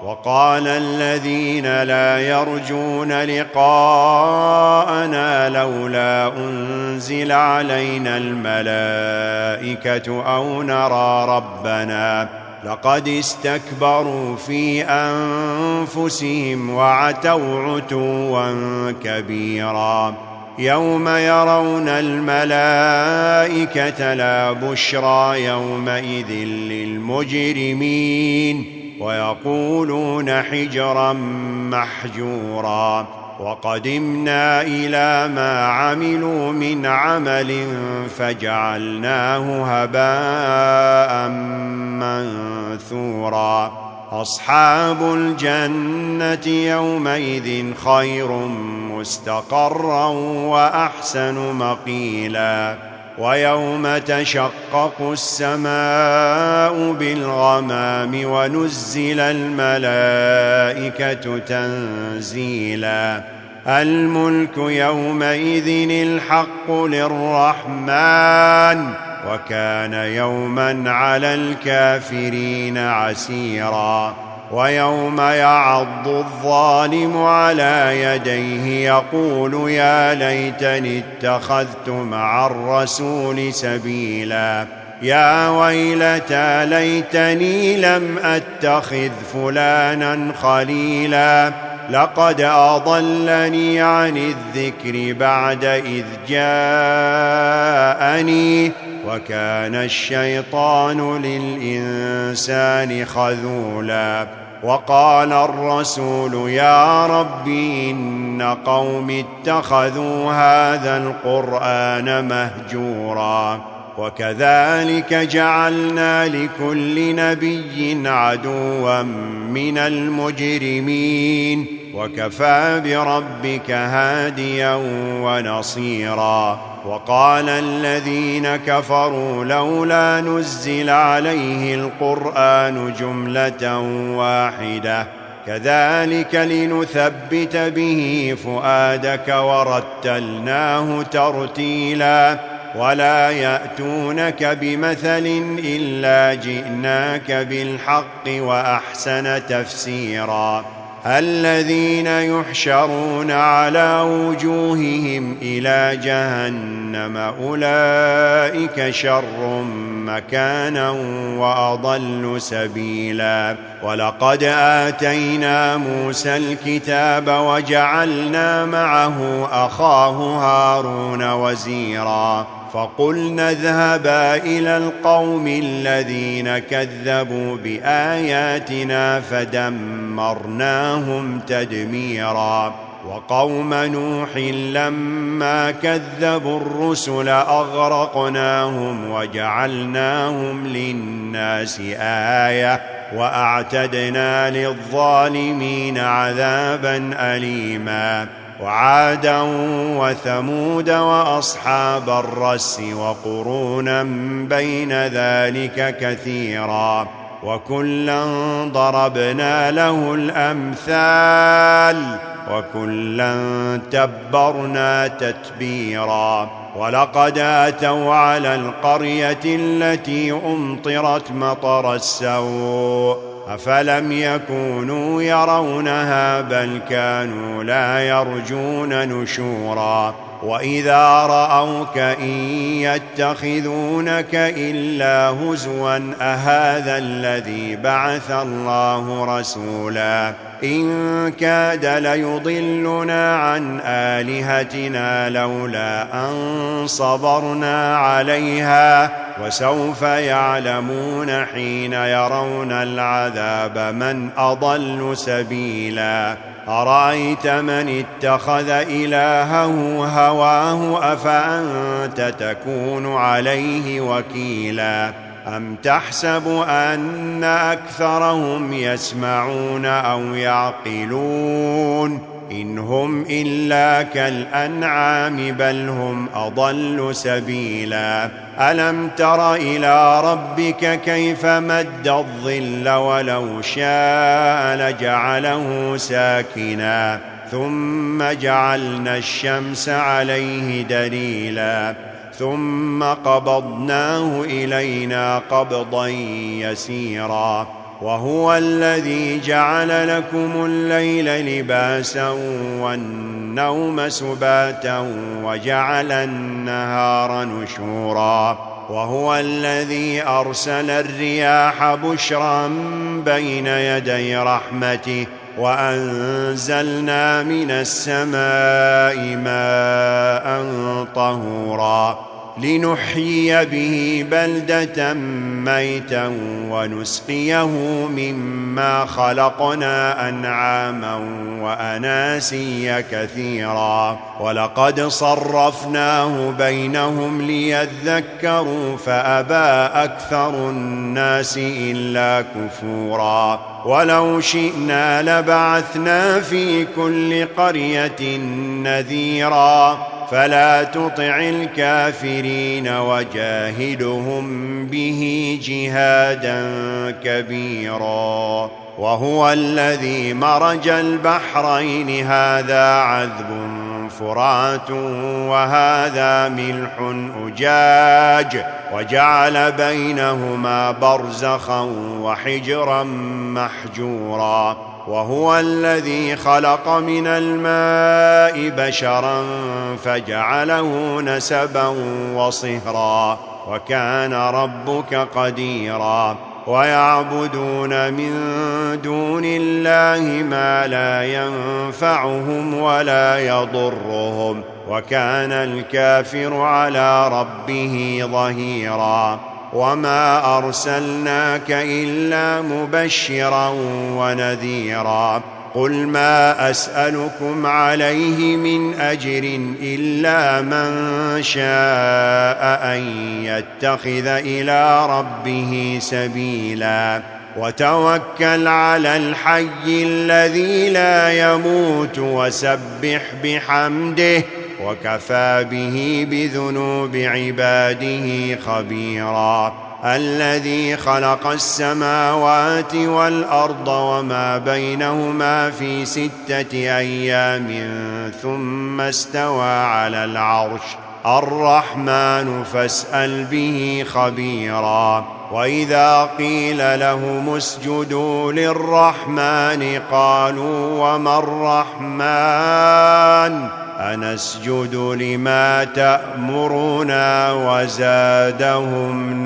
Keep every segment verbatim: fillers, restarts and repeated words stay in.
وقال الذين لا يرجون لقاءنا لولا أنزل علينا الملائكة أو نرى ربنا لقد استكبروا في أنفسهم وعتوا عتوا كبيرا يوم يرون الملائكة لا بشرى يومئذ للمجرمين ويقولون حجرا محجورا وقدمنا إلى ما عملوا من عمل فجعلناه هباء منثورا أصحاب الجنة يومئذ خير مستقرا وأحسن مقيلا ويوم تشقق السماء بالغمام ونزل الملائكة تنزيلا الملك يومئذ الحق للرحمن وكان يوما على الكافرين عسيرا ويوم يعض الظالم على يديه يقول يا ليتني اتخذت مع الرسول سبيلا يا ويلتى ليتني لم أتخذ فلانا خليلا لقد أضلني عن الذكر بعد إذ جاءني وكان الشيطان للإنسان خذولا وقال الرسول يا رب إن قوم اتخذوا هذا القرآن مهجورا وكذلك جعلنا لكل نبي عدوا من المجرمين وكفى بربك هاديا ونصيرا وقال الذين كفروا لولا نزل عليه القرآن جملة واحدة كذلك لنثبت به فؤادك ورتلناه ترتيلا ولا يأتونك بمثل إلا جئناك بالحق وأحسن تفسيرا الذين يحشرون على وجوههم إلى جهنم أولئك شر مكانا وأضل سبيلا ولقد آتينا موسى الكتاب وجعلنا معه أخاه هارون وزيرا فقلنا اذهبا إلى القوم الذين كذبوا بآياتنا فدمرناهم تدميرا وقوم نوح لما كذبوا الرسل أغرقناهم وجعلناهم للناس آية وأعتدنا للظالمين عذابا أليما وعادا وثمود وأصحاب الرس وقرونا بين ذلك كثيرا وكلا ضربنا له الأمثال وكلا تبرنا تتبيرا ولقد أتوا على القرية التي أمطرت مطر السوء أفلم يكونوا يرونها بل كانوا لا يرجون نشورا وإذا رأوك إن يتخذونك إلا هزوا أهذا الذي بعث الله رسولا إن كاد ليضلنا عن آلهتنا لولا أن صبرنا عليها وسوف يعلمون حين يرون العذاب من أضل سبيلا أرأيت من اتخذ إلهه هواه أفأنت تكون عليه وكيلا أم تحسب أن أكثرهم يسمعون أو يعقلون إن هم إلا كالأنعام بل هم أضل سبيلا ألم تر إلى ربك كيف مد الظل ولو شاء لجعله ساكنا ثم جعلنا الشمس عليه دليلا ثم قبضناه إلينا قبضا يسيرا وهو الذي جعل لكم الليل لباسا والنوم سباتا وجعل النهار نشورا وهو الذي أرسل الرياح بشرا بين يدي رحمته وأنزلنا من السماء ماء طهورا لنحيي به بلدة ميتا ونسقيه مما خلقنا أنعاما وأناسيا كثيرا ولقد صرفناه بينهم ليذكروا فأبى أكثر الناس إلا كفورا ولو شئنا لبعثنا في كل قرية نذيرا فلا تطع الكافرين وجاهدهم به جهادا كبيرا وهو الذي مرج البحرين هذا عذب فرات وهذا ملح أجاج وجعل بينهما برزخا وحجرا محجورا وهو الذي خلق من الماء بشرا فجعله نسبا وصهرا وكان ربك قديرا ويعبدون من دون الله ما لا ينفعهم ولا يضرهم وكان الكافر على ربه ظهيرا وما أرسلناك إلا مبشرا ونذيرا قل ما أسألكم عليه من أجر إلا من شاء أن يتخذ إلى ربه سبيلا وتوكل على الحي الذي لا يموت وسبح بحمده وكفى به بذنوب عباده خبيرا الذي خلق السماوات والأرض وما بينهما في ستة أيام ثم استوى على العرش الرحمن فاسأل به خبيرا وإذا قيل لهم اسجدوا للرحمن قالوا وما الرحمن أنسجد لما تأمرنا وزادهم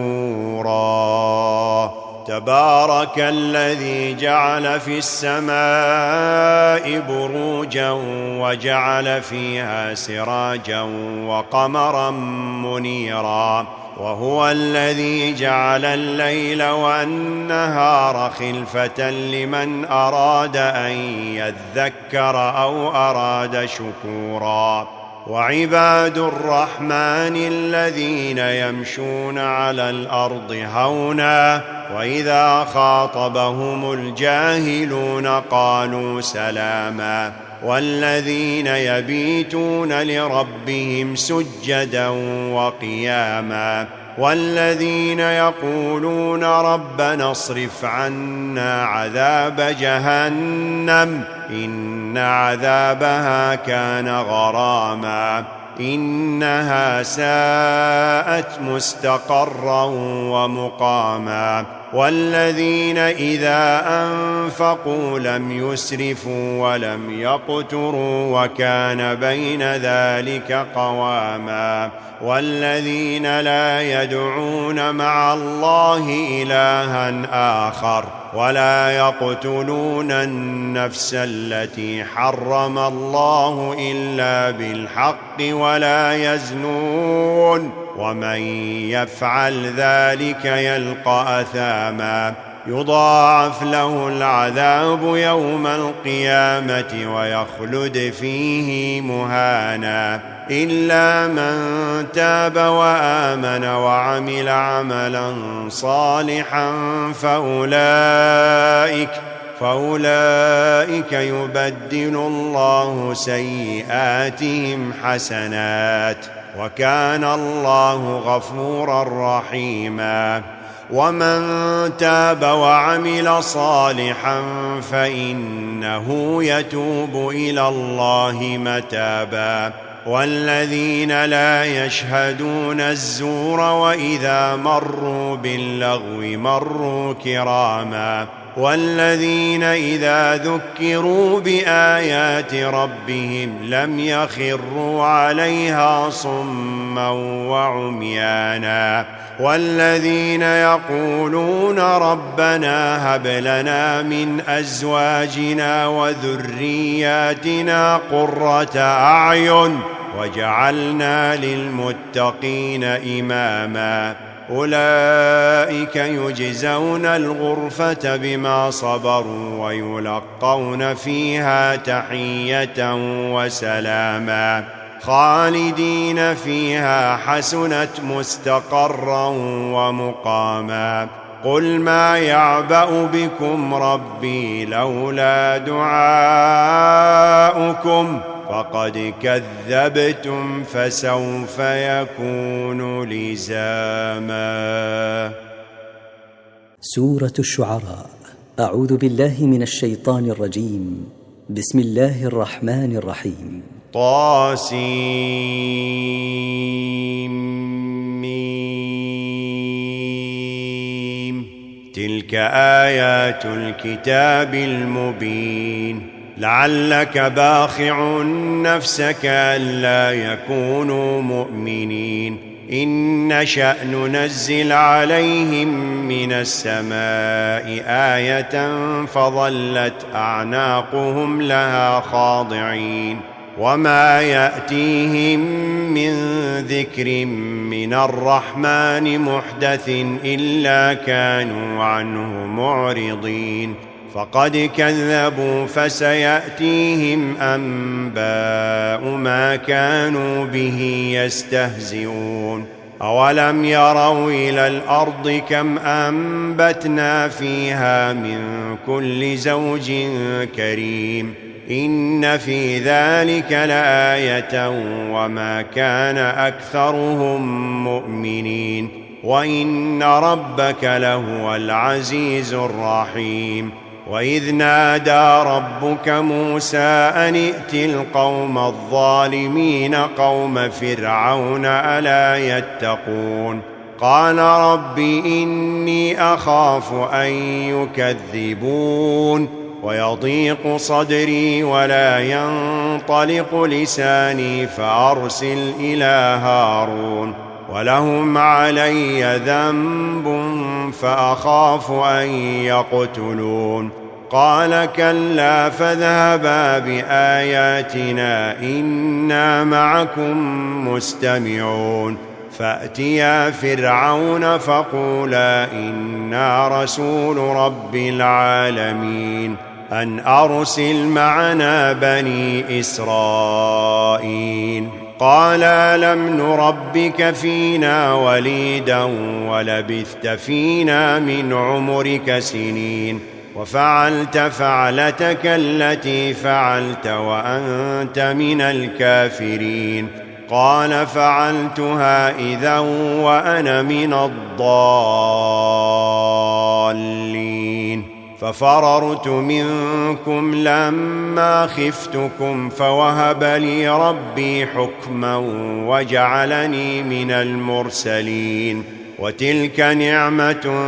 نفورا تبارك الذي جعل في السماء بروجا وجعل فيها سراجا وقمرا منيرا وهو الذي جعل الليل والنهار خلفة لمن أراد أن يذكر أو أراد شكورا وعباد الرحمن الذين يمشون على الأرض هونا وإذا خاطبهم الجاهلون قالوا سلاما والذين يبيتون لربهم سجدا وقياما والذين يقولون ربنا اصرف عنا عذاب جهنم إن عذابها كان غراما إنها ساءت مستقرا ومقاما والذين إذا أنفقوا لم يسرفوا ولم يقتروا وكان بين ذلك قواما والذين لا يدعون مع الله إلها آخر ولا يقتلون النفس التي حرم الله إلا بالحق ولا يزنون ومن يفعل ذلك يلقى أثاما يضاعف له العذاب يوم القيامة ويخلد فيه مهانا إلا من تاب وآمن وعمل عملا صالحا فأولئك فأولئك يبدل الله سيئاتهم حسنات وكان الله غفورا رحيما ومن تاب وعمل صالحا فإنه يتوب إلى الله متابا والذين لا يشهدون الزور وإذا مروا باللغو مروا كراما والذين إذا ذكروا بآيات ربهم لم يخروا عليها صما وعميانا والذين يقولون ربنا هب لنا من أزواجنا وذرياتنا قرة أعين وجعلنا للمتقين إماما أولئك يجزون الغرفة بما صبروا ويلقون فيها تحية وسلاما خالدين فيها حسنت مستقرا ومقاما قل ما يعبأ بكم ربي لولا دعاؤكم فقد كذبتم فسوف يكون لزاما. سورة الشعراء. أعوذ بالله من الشيطان الرجيم. بسم الله الرحمن الرحيم. طاسيم. تلك آيات الكتاب المبين. لعلك باخع نفسك ألا يكونوا مؤمنين إن نشأ ننزل عليهم من السماء آية فظلت أعناقهم لها خاضعين وما يأتيهم من ذكر من الرحمن محدث إلا كانوا عنه معرضين فقد كذبوا فسيأتيهم أنباء ما كانوا به يستهزئون أولم يروا إلى الأرض كم أنبتنا فيها من كل زوج كريم إن في ذلك لآية وما كان أكثرهم مؤمنين وإن ربك لهو العزيز الرحيم وإذ نادى ربك موسى أن ائت القوم الظالمين قوم فرعون ألا يتقون قال رب إني أخاف أن يكذبون ويضيق صدري ولا ينطلق لساني فأرسل إلى هارون ولهم علي ذنب فأخاف أن يقتلون قال كلا فاذهبا بآياتنا إنا معكم مستمعون فأتيا فرعون فقولا إنا رسول رب العالمين أن أرسل معنا بني إسرائيل قال لم نربك فينا وليدا ولبثت فينا من عمرك سنين وفعلت فعلتك التي فعلت وأنت من الكافرين قال فعلتها إذا وأنا من الضالين ففررت منكم لما خفتكم فوهب لي ربي حكما وجعلني من المرسلين وتلك نعمة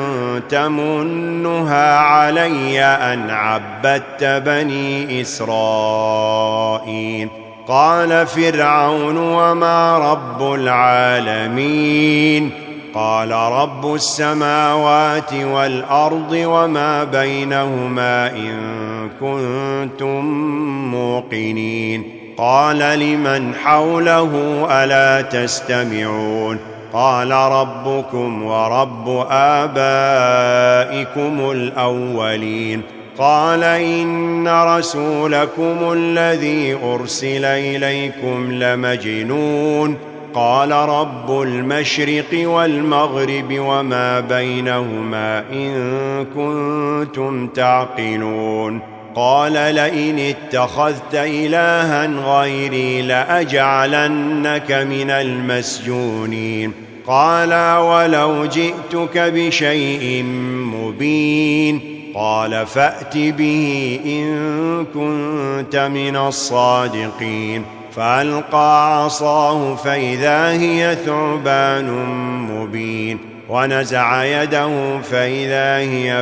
تمنها علي أن عبدت بني إسرائيل قال فرعون وما رب العالمين قال رب السماوات والأرض وما بينهما إن كنتم موقنين قال لمن حوله ألا تستمعون قال ربكم ورب آبائكم الأولين قال إن رسولكم الذي أرسل إليكم لمجنون قال رب المشرق والمغرب وما بينهما إن كنتم تعقلون قال لئن اتخذت إلها غيري لأجعلنك من المسجونين قال ولو جئتك بشيء مبين قال فأت به إن كنت من الصادقين فألقى عصاه فإذا هي ثعبان مبين ونزع يده فإذا هي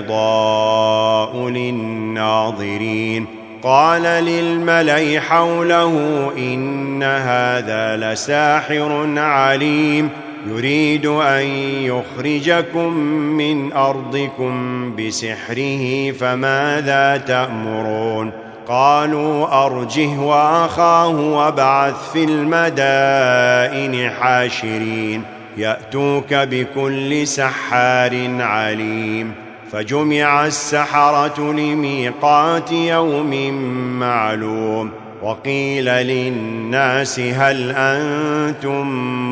بيضاء للناظرين قال للملأ حوله إن هذا لساحر عليم يريد أن يخرجكم من أرضكم بسحره فماذا تأمرون قالوا أرجه وأخاه وابعث في المدائن حاشرين يأتوك بكل سحار عليم فجمع السحرة لميقات يوم معلوم وقيل للناس هل أنتم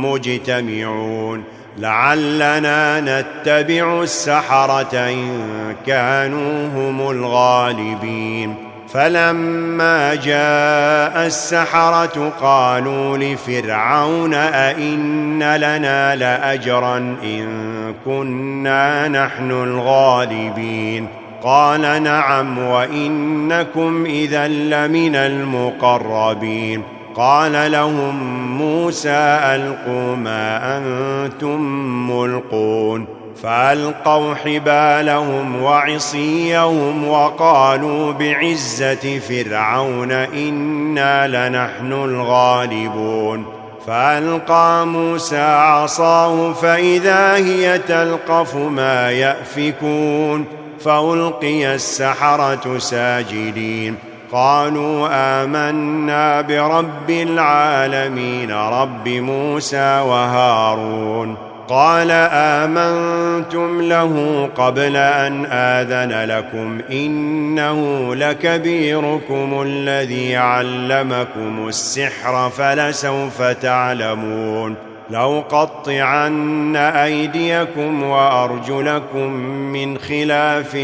مجتمعون لعلنا نتبع السحرة إن كانوا هم الغالبين فلما جاء السحرة قالوا لفرعون أئن لنا لأجرا إن كنا نحن الغالبين قال نعم وإنكم إذا لمن المقربين قال لهم موسى ألقوا ما أنتم ملقون فألقوا حبالهم وعصيهم وقالوا بعزة فرعون إنا لنحن الغالبون فألقى موسى عصاه فإذا هي تلقف ما يأفكون فألقي السحرة ساجدين قالوا آمنا برب العالمين رب موسى وهارون قال آمنتم له قبل أن آذن لكم إنه لكبيركم الذي علمكم السحر فلسوف تعلمون لأقطعن أيديكم وأرجلكم من خلاف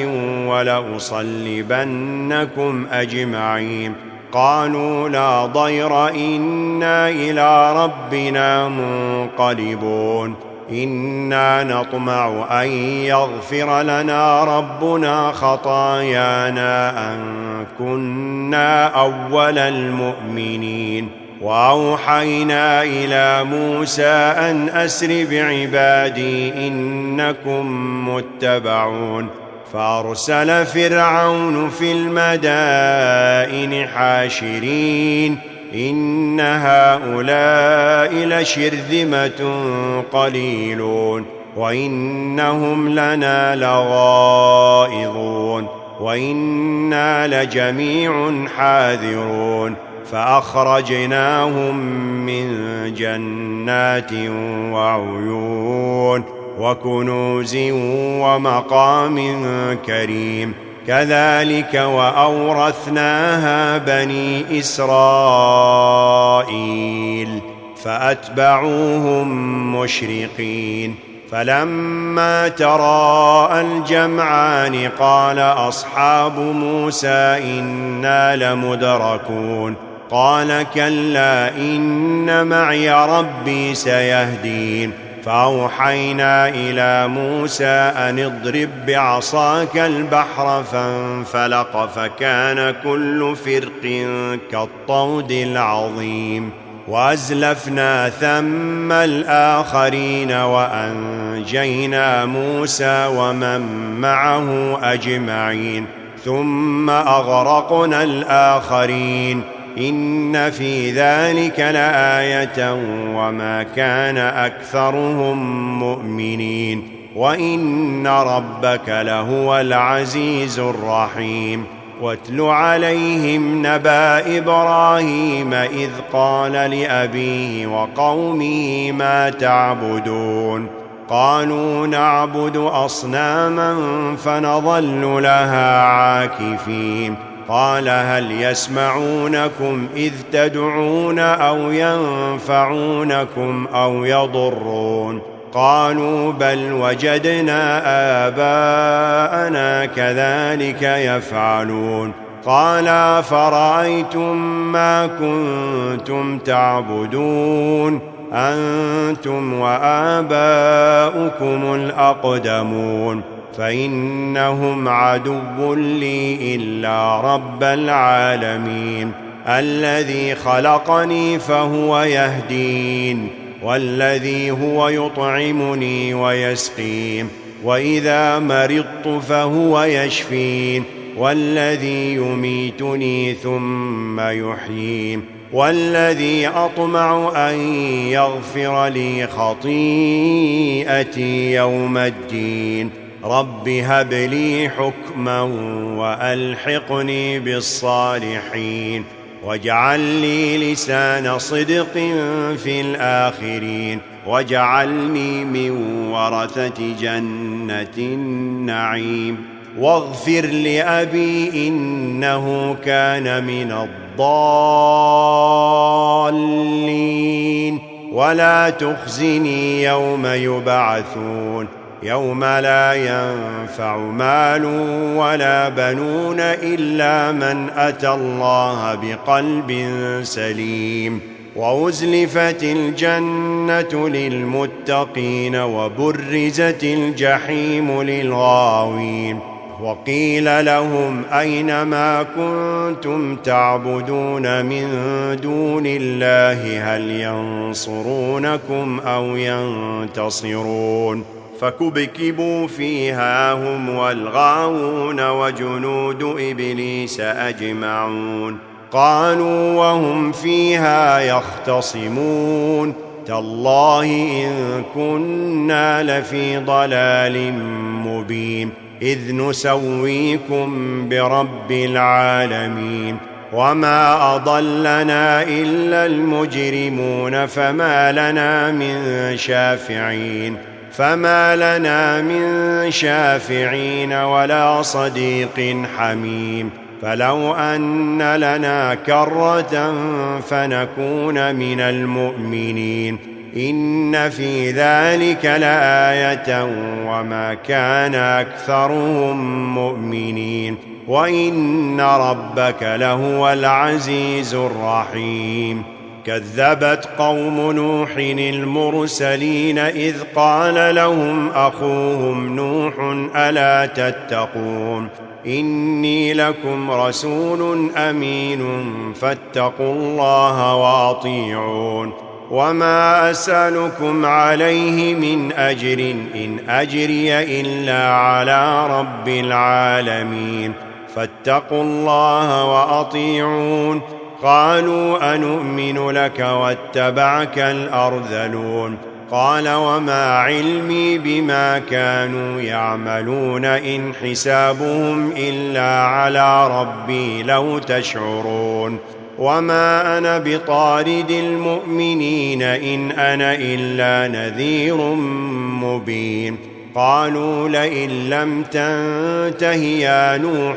ولأصلبنكم أجمعين قالوا لا ضير إنا إلى ربنا منقلبون إنا نطمع أن يغفر لنا ربنا خطايانا أن كنا أول المؤمنين وأوحينا إلى موسى أن أسر بعبادي إنكم متبعون فأرسل فرعون في المدائن حاشرين إن هؤلاء لشرذمة قليلون وإنهم لنا لغائظون وإنا لجميع حاذرون فأخرجناهم من جنات وعيون وكنوز ومقام كريم كذلك وأورثناها بني إسرائيل فأتبعوهم مشرقين فلما تراءى الجمعان قال أصحاب موسى إنا لمدركون قال كلا إن معي ربي سيهدين فأوحينا إلى موسى أن اضرب بعصاك البحر فانفلق فكان كل فرق كالطود العظيم وأزلفنا ثم الآخرين وأنجينا موسى ومن معه أجمعين ثم أغرقنا الآخرين إن في ذلك لآية وما كان أكثرهم مؤمنين وإن ربك لهو العزيز الرحيم واتل عليهم نبأ إبراهيم إذ قال لأبيه وقومه ما تعبدون قالوا نعبد أصناما فنظل لها عاكفين قال هل يسمعونكم إذ تدعون أو ينفعونكم أو يضرون قالوا بل وجدنا آباءنا كذلك يفعلون قال فرأيتم ما كنتم تعبدون أنتم وآباؤكم الأقدمون فإنهم عدو لي إلا رب العالمين الذي خلقني فهو يهدين، والذي هو يطعمني ويسقين، وإذا مرضت فهو يشفين، والذي يميتني ثم يحيين، والذي أطمع أن يغفر لي خطيئتي يوم الدين. رب هب لي حكما وألحقني بالصالحين، واجعل لي لسان صدق في الآخرين، واجعلني من ورثة جنة النعيم. واغفر لأبي إنه كان من الضالين، ولا تخزني يوم يبعثون، يوم لا ينفع مال ولا بنون إلا من أتى الله بقلب سليم. وأزلفت الجنة للمتقين، وبرزت الجحيم للغاوين، وقيل لهم أين ما كنتم تعبدون من دون الله هل ينصرونكم أو ينتصرون؟ فكبكبوا فيها هم والغاوون وجنود إبليس أجمعون، قالوا وهم فيها يختصمون تالله إن كنا لفي ضلال مبين إذ نسويكم برب العالمين. وما أضلنا إلا المجرمون فما لنا من شافعين فما لنا من شافعين ولا صديق حميم. فلو أن لنا كرة فنكون من المؤمنين إن في ذلك لآية وما كان أكثرهم مؤمنين وإن ربك لهو العزيز الرحيم. كذبت قوم نوح المرسلين إذ قال لهم أخوهم نوح ألا تتقون إني لكم رسول أمين فاتقوا الله وأطيعون. وما أسألكم عليه من أجر إن أجري إلا على رب العالمين فاتقوا الله وأطيعون. قالوا أنؤمن لك واتبعك الأرذلون قال وما علمي بما كانوا يعملون إن حسابهم إلا على ربي لو تشعرون. وما أنا بطارد المؤمنين إن أنا إلا نذير مبين. قالوا لئن لم تنته يا نوح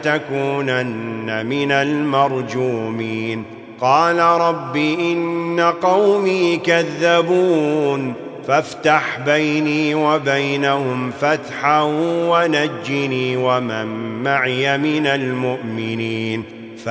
لتكونن من المرجومين. قال رب إن قومي كذبون فافتح بيني وبينهم فتحا ونجني ومن معي من المؤمنين.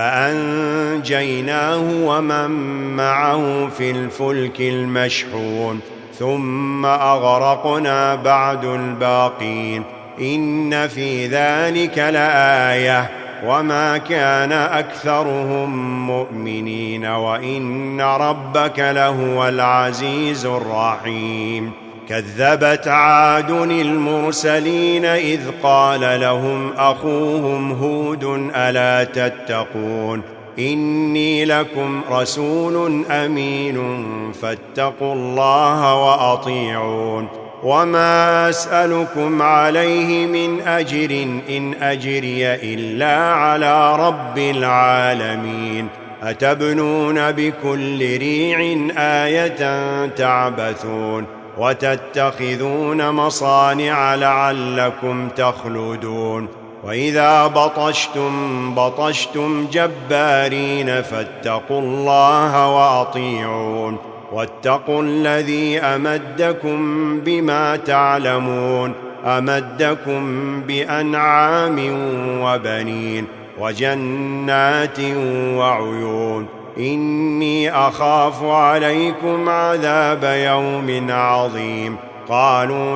فأنجيناه ومن معه في الفلك المشحون ثم أغرقنا بعد الباقين إن في ذلك لآية وما كان أكثرهم مؤمنين وإن ربك لهو العزيز الرحيم. كذبت عاد المرسلين إذ قال لهم أخوهم هود ألا تتقون إني لكم رسول أمين فاتقوا الله وأطيعون. وما أسألكم عليه من أجر إن أجري إلا على رب العالمين. أتبنون بكل ريع آية تعبثون وتتخذون مصانع لعلكم تخلدون. وإذا بطشتم بطشتم جبارين فاتقوا الله وأطيعون. واتقوا الذي أمدكم بما تعلمون أمدكم بأنعام وبنين وجنات وعيون. إني أخاف عليكم عذاب يوم عظيم. قالوا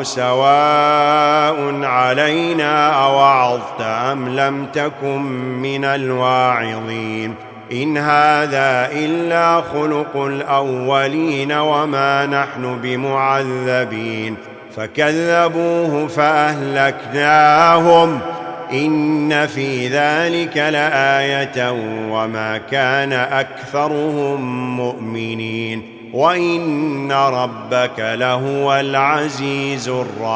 سواء علينا أوعظت أم لم تكن من الواعظين. إن هذا إلا خلق الأولين وما نحن بمعذبين فكذبوه فأهلكناهم إن في ذلك لآية وما كان أكثرهم مؤمنين وإن ربك لهو العزيز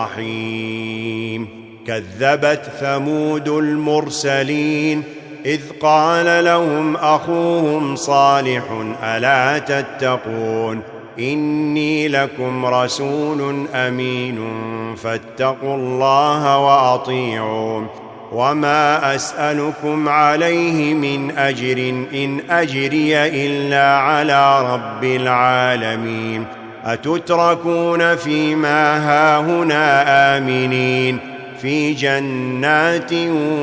الرحيم كذبت ثمود المرسلين إذ قال لهم أخوهم صالح ألا تتقون إني لكم رسول أمين فاتقوا الله وأطيعون وما أسألكم عليه من أجر إن أجري إلا على رب العالمين أتتركون فيما هاهنا آمنين في جنات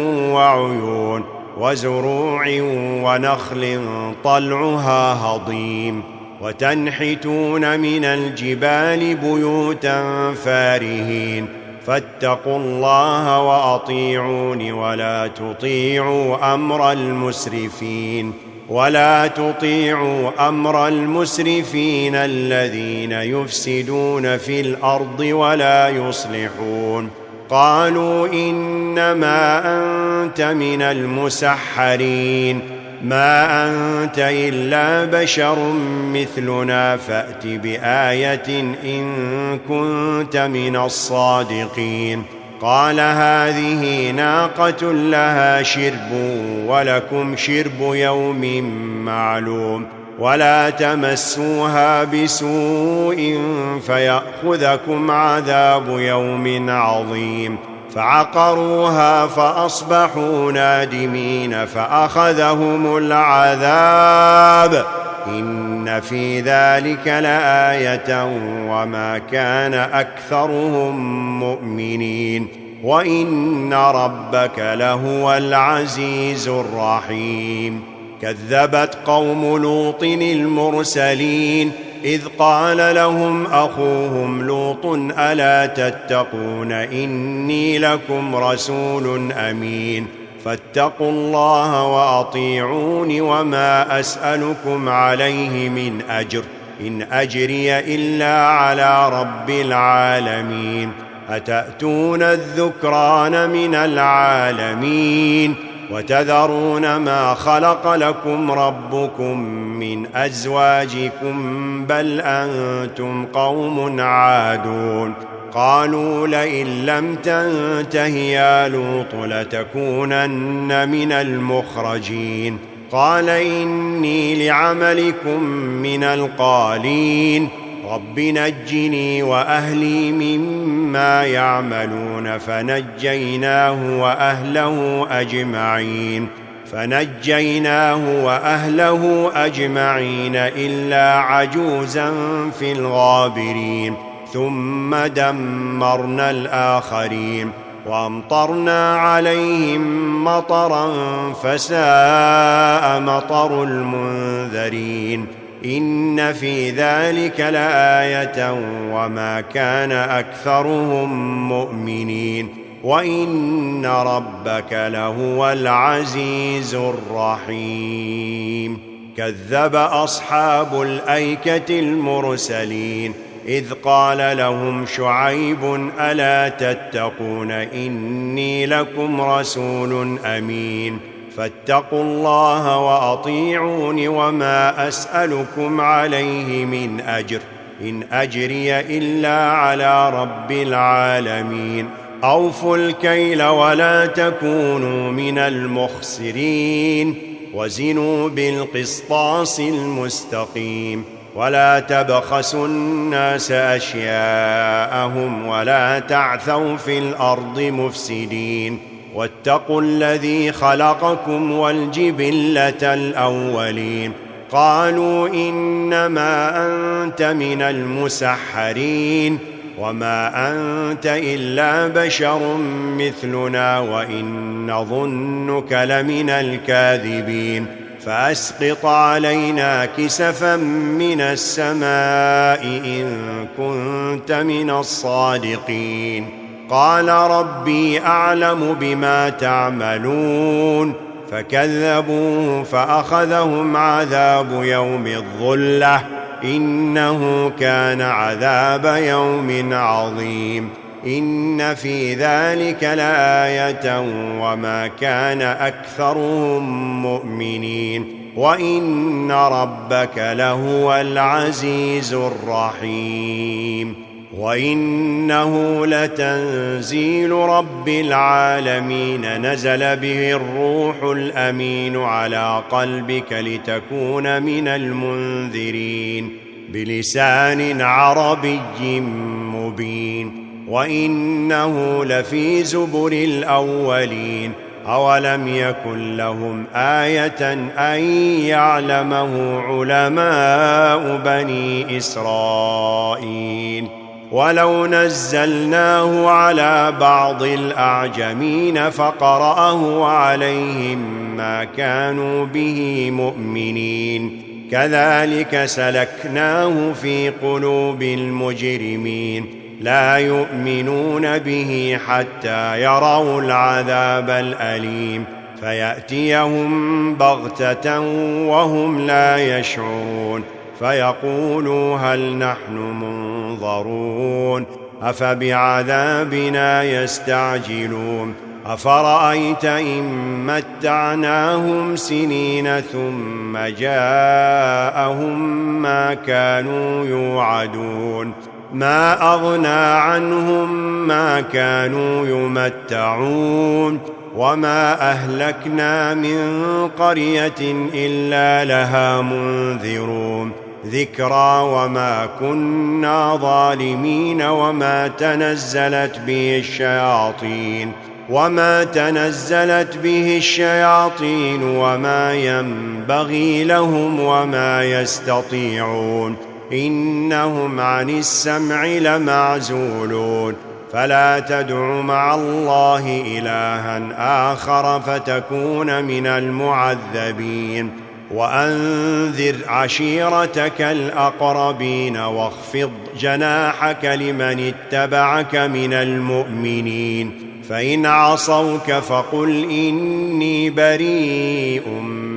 وعيون وزروع ونخل طلعها هضيم وتنحتون من الجبال بيوتا فارهين فاتقوا الله وأطيعون ولا تطيعوا أمر المسرفين ولا تطيعوا أمر المسرفين الذين يفسدون في الأرض ولا يصلحون قالوا إنما أنت من المسحرين ما أنت إلا بشر مثلنا فأت بآية إن كنت من الصادقين قال هذه ناقة لها شرب ولكم شرب يوم معلوم ولا تمسوها بسوء فيأخذكم عذاب يوم عظيم فعقروها فأصبحوا نادمين فأخذهم العذاب إن في ذلك لآية وما كان أكثرهم مؤمنين وإن ربك لهو العزيز الرحيم كذبت قوم لوط المرسلين إذ قال لهم أخوهم لوط ألا تتقون إني لكم رسول أمين فاتقوا الله وأطيعون وما أسألكم عليه من أجر إن أجري إلا على رب العالمين أتأتون الذكران من العالمين وتذرون ما خلق لكم ربكم من أزواجكم بل أنتم قوم عادون قالوا لئن لم تنته يا لوط لتكونن من المخرجين قال إني لعملكم من القالين رب نجني وأهلي مما يعملون فنجيناه وأهله أجمعين فنجيناه وأهله أجمعين إلا عجوزا في الغابرين ثم دمرنا الآخرين وأمطرنا عليهم مطرا فساء مطر المنذرين إن في ذلك لآية وما كان أكثرهم مؤمنين وإن ربك لهو العزيز الرحيم كذب أصحاب الأيكة المرسلين إذ قال لهم شعيب ألا تتقون إني لكم رسول أمين فاتقوا الله وأطيعون وما أسألكم عليه من أجر إن أجري إلا على رب العالمين أوفوا الكيل ولا تكونوا من المخسرين وزنوا بالقسطاس المستقيم ولا تبخسوا الناس أشياءهم ولا تعثوا في الأرض مفسدين واتقوا الذي خلقكم والجبلة الأولين قالوا إنما أنت من المسحرين وما أنت إلا بشر مثلنا وإن نظنك لمن الكاذبين فأسقط علينا كسفا من السماء إن كنت من الصادقين قال ربي أعلم بما تعملون فكذبوه فأخذهم عذاب يوم الظلة إنه كان عذاب يوم عظيم إن في ذلك لآية وما كان أكثرهم مؤمنين وإن ربك لهو العزيز الرحيم وإنه لتنزيل رب العالمين نزل به الروح الأمين على قلبك لتكون من المنذرين بلسان عربي مبين وإنه لفي زبر الأولين أولم يكن لهم آية أن يعلمه علماء بني إسرائيل ولو نزلناه على بعض الأعجمين فقرأه عليهم ما كانوا به مؤمنين كذلك سلكناه في قلوب المجرمين لا يؤمنون به حتى يروا العذاب الأليم فيأتيهم بغتة وهم لا يشعرون فيقولوا هل نحن منظرون أفبعذابنا يستعجلون أفرأيت إن متعناهم سنين ثم جاءهم ما كانوا يوعدون ما أغنى عنهم ما كانوا يمتعون وما أهلكنا من قرية إلا لها منذرون ذكرى وما كنا ظالمين وما تنزلت به الشياطين وما تنزلت به الشياطين وما ينبغي لهم وما يستطيعون إنهم عن السمع لمعزولون فلا تدع مع الله إلها آخر فتكون من المعذبين وأنذر عشيرتك الأقربين واخفض جناحك لمن اتبعك من المؤمنين فإن عصوك فقل إني بريء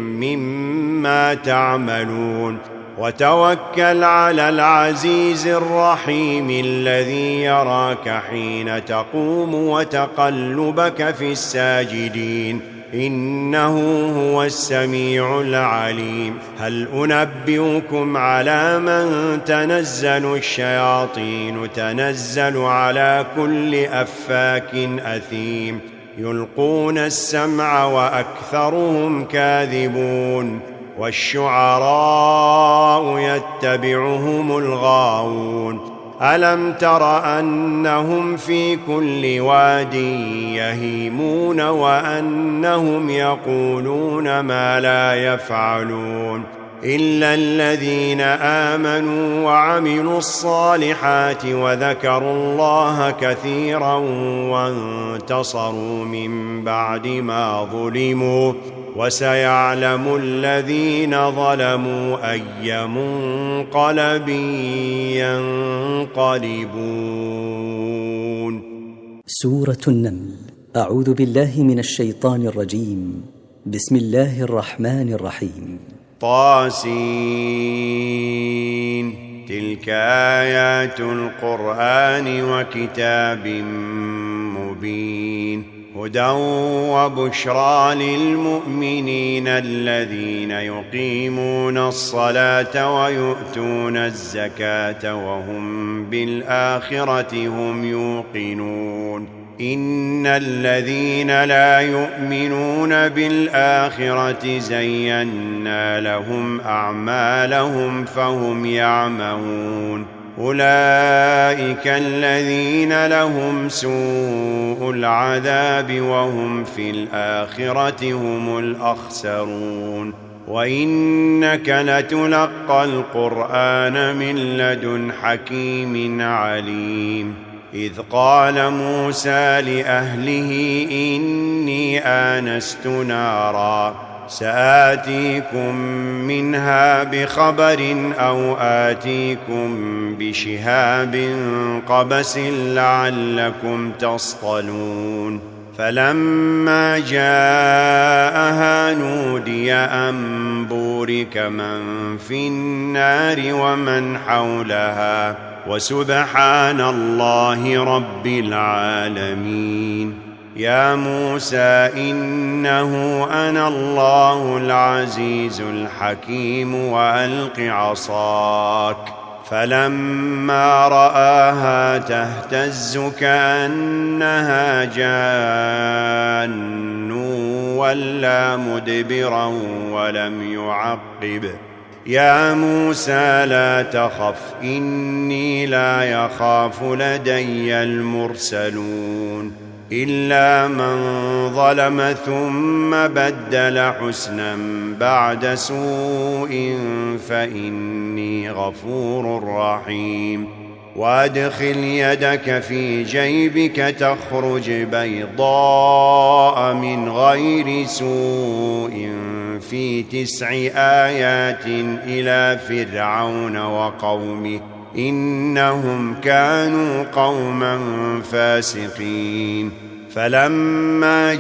مما تعملون وتوكل على العزيز الرحيم الذي يراك حين تقوم وتقلبك في الساجدين إنه هو السميع العليم هل أنبئكم على من تنزل الشياطين تنزل على كل أفاك أثيم يلقون السمع وأكثرهم كاذبون والشعراء يتبعهم الغاوون ألم تر أنهم في كل واد يهيمون وأنهم يقولون ما لا يفعلون إلا الذين آمنوا وعملوا الصالحات وذكروا الله كثيرا وانتصروا من بعد ما ظلموا وسيعلم الذين ظلموا أي منقلب ينقلبون. سورة النمل. أعوذ بالله من الشيطان الرجيم. بسم الله الرحمن الرحيم. طاسين تلك آيات القرآن وكتاب مبين هدى وبشرى للمؤمنين الذين يقيمون الصلاة ويؤتون الزكاة وهم بالآخرة هم يوقنون إن الذين لا يؤمنون بالآخرة زينا لهم أعمالهم فهم يعمهون أولئك الذين لهم سوء العذاب وهم في الآخرة هم الأخسرون وإنك لتلقى القرآن من لدن حكيم عليم إذ قال موسى لأهله إني آنست نارا سآتيكم منها بخبر أو آتيكم بشهاب قبس لعلكم تصطلون فلما جاءها نودي أن بورك من في النار ومن حولها وسبحان الله رب العالمين. يا موسى إنه أنا الله العزيز الحكيم وألق عصاك. فلما رآها تهتز كأنها جان ولا مدبرا ولم يعقب. يا موسى لا تخف إني لا يخاف لدي المرسلون إلا من ظلم ثم بدل حسنا بعد سوء فإني غفور رحيم. وادخل يدك في جيبك تخرج بيضاء من غير سوء في تسع آيات إلى فرعون وقومه إنهم كانوا قوما فاسقين. فلما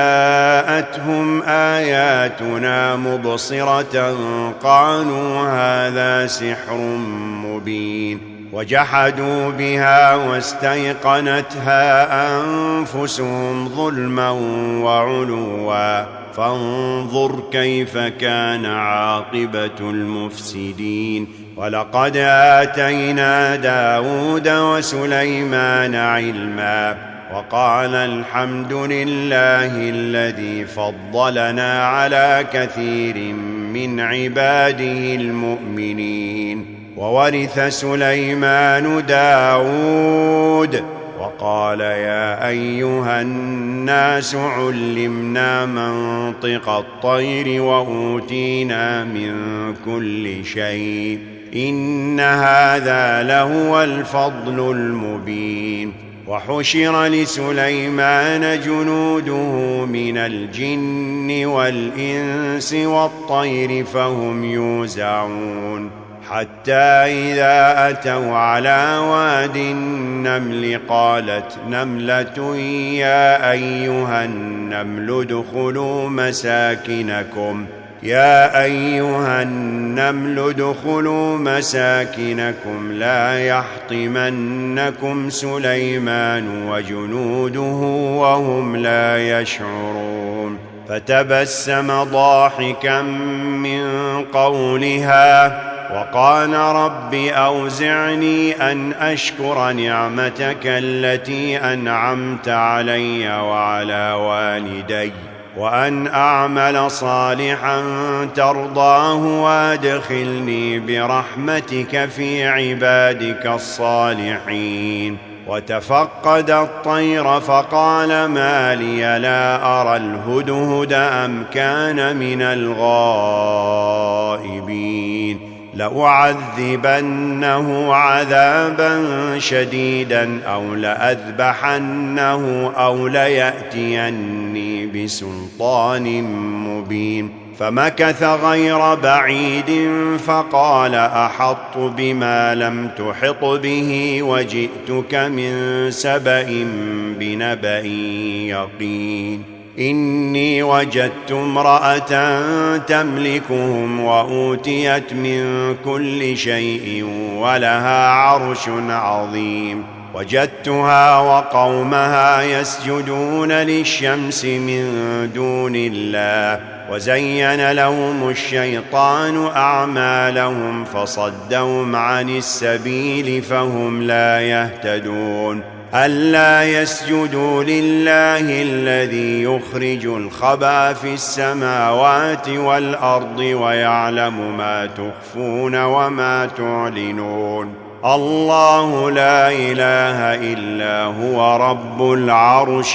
جاءتهم آياتنا مبصرة قالوا هذا سحر مبين وجحدوا بها واستيقنتها أنفسهم ظلما وعلوا فانظر كيف كان عاقبة المفسدين. ولقد آتينا داود وسليمان علما وقال الحمد لله الذي فضلنا على كثير من عباده المؤمنين. وورث سليمان داود وقال يا أيها الناس علمنا منطق الطير وأوتينا من كل شيء إن هذا لهو الفضل المبين. وحشر لسليمان جنوده من الجن والإنس والطير فهم يوزعون حتى إذا أتوا على واد النمل قالت نملة يا أيها النمل ادخلوا مساكنكم يا أيها النمل ادخلوا مساكنكم لا يحطمنكم سليمان وجنوده وهم لا يشعرون. فتبسم ضاحكا من قولها وقال رب أوزعني أن أشكر نعمتك التي أنعمت علي وعلى والدي وأن أعمل صالحا ترضاه وادخلني برحمتك في عبادك الصالحين. وتفقد الطير فقال ما لي لا أرى الهدهد أم كان من الغائبين لأعذبنه عذابا شديدا أو لأذبحنه أو ليأتيني بسلطان مبين. فمكث غير بعيد فقال أحط بما لم تحط به وجئتك من سبأ بنبأ يقين. إني وجدت امرأة تملكهم وأوتيت من كل شيء ولها عرش عظيم. وجدتها وقومها يسجدون للشمس من دون الله وزين لهم الشيطان أعمالهم فصدهم عن السبيل فهم لا يهتدون. ألا يسجدوا لله الذي يخرج الخبأ في السماوات والأرض ويعلم ما تخفون وما تعلنون. الله لا إله إلا هو رب العرش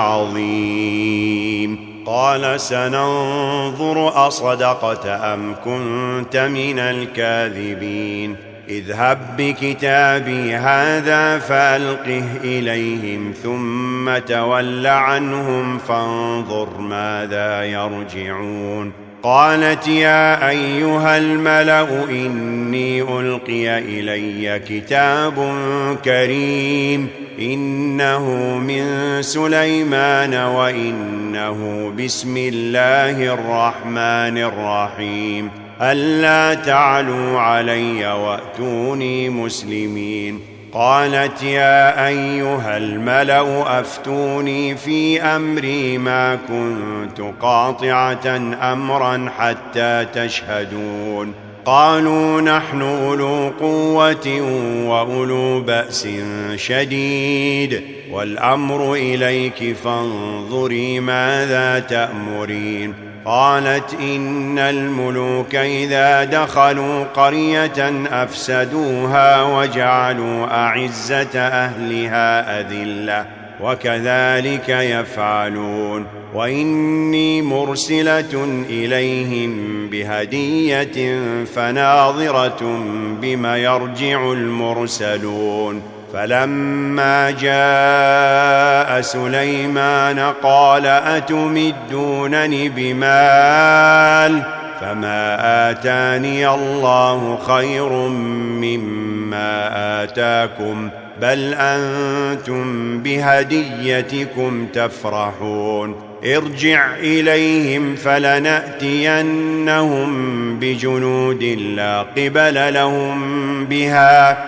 العظيم. قال سننظر أصدقت أم كنت من الكاذبين اذهب بكتابي هذا فألقه إليهم ثم تول عنهم فانظر ماذا يرجعون. قالت يا أيها الملأ إني ألقي إلي كتاب كريم إنه من سليمان وإنه بسم الله الرحمن الرحيم ألا تعلوا علي وأتوني مسلمين. قالت يا أيها الملأ أفتوني في أمري ما كنت قاطعة أمرا حتى تشهدون. قالوا نحن أولو قوة وأولو بأس شديد والأمر إليك فانظري ماذا تأمرين. قالت إن الملوك إذا دخلوا قرية أفسدوها وجعلوا أعزة أهلها أذلة وكذلك يفعلون. وإني مرسلة إليهم بهدية فناظرة بما يرجع المرسلون. فلما جاء سليمان قال أتمدونني بمال فما آتاني الله خير مما آتاكم بل أنتم بهديتكم تفرحون. ارجع إليهم فلنأتينهم بجنود لا قبل لهم بها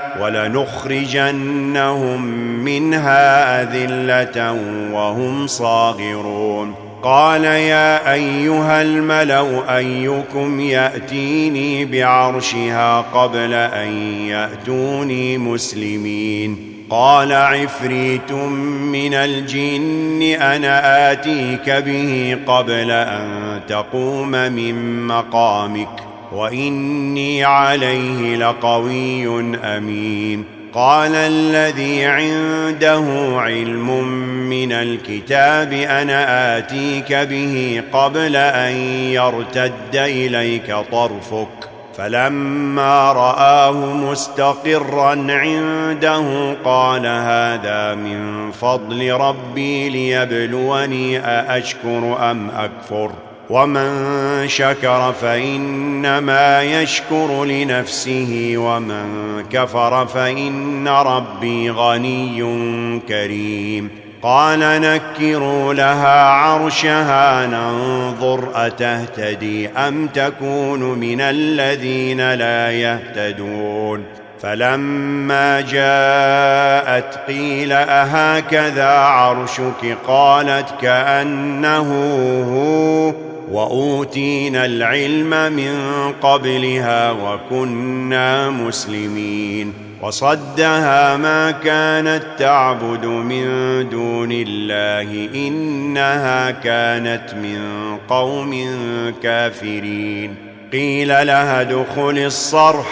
ولنخرجنهم منها أذلة وهم صاغرون. قال يا أيها الملأ أيكم يأتيني بعرشها قبل أن يأتوني مسلمين. قال عفريت من الجن أنا آتيك به قبل أن تقوم من مقامك وإني عليه لقوي أمين. قال الذي عنده علم من الكتاب أنا آتيك به قبل أن يرتد إليك طرفك فلما رآه مستقرا عنده قال هذا من فضل ربي ليبلوني أأشكر أم أكفر ومن شكر فإنما يشكر لنفسه ومن كفر فإن ربي غني كريم. قال نكروا لها عرشها ننظر أتهتدي أم تكون من الذين لا يهتدون. فلما جاءت قيل أهكذا عرشك قالت كأنه هو وأوتينا العلم من قبلها وكنا مسلمين. وصدها ما كانت تعبد من دون الله إنها كانت من قوم كافرين. قيل لها ادخل الصرح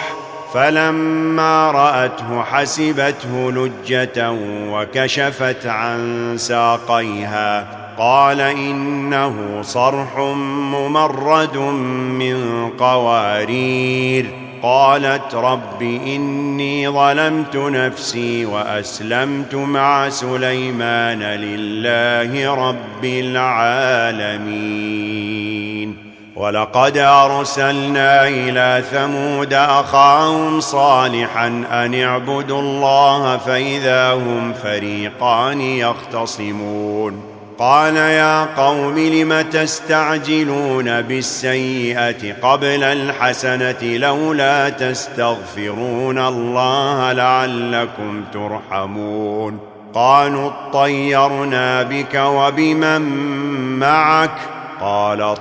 فلما رأته حسبته لجة وكشفت عن ساقيها قال إنه صرح ممرد من قوارير. قالت رب إني ظلمت نفسي وأسلمت مع سليمان لله رب العالمين. ولقد أرسلنا إلى ثمود أخاهم صالحا أن اعبدوا الله فإذا هم فريقان يختصمون. قال يا قوم لم تستعجلون بالسيئة قبل الحسنة لولا تستغفرون الله لعلكم ترحمون. قالوا اطيرنا بك وبمن معك قال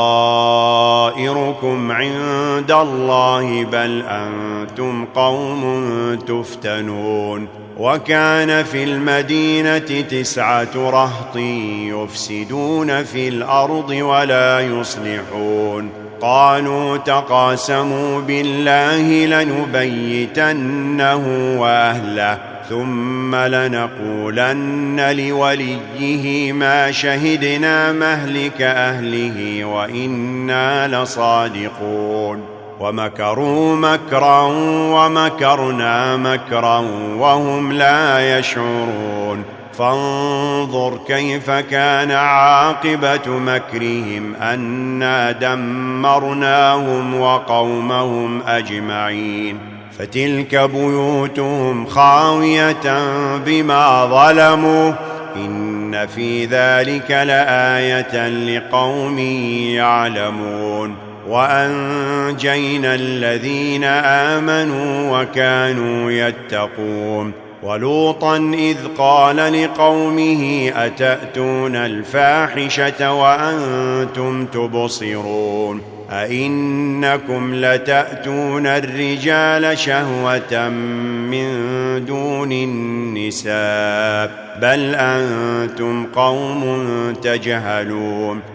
طائركم عند الله بل أنتم قوم تفتنون. وكان في المدينة تسعة رهط يفسدون في الأرض ولا يصلحون. قالوا تقاسموا بالله لنبيتنه وأهله ثم لنقولن لوليه ما شهدنا مهلك أهله وإنا لصادقون. ومكروا مكرا ومكرنا مكرا وهم لا يشعرون. فانظر كيف كان عاقبة مكرهم أنا دمرناهم وقومهم أجمعين. فتلك بيوتهم خاوية بما ظلموا إن في ذلك لآية لقوم يعلمون وأنجينا الذين آمنوا وكانوا يتقون ولوطا إذ قال لقومه أتأتون الفاحشة وأنتم تبصرون أئنكم لتأتون الرجال شهوة من دون النساء بل أنتم قوم تجهلون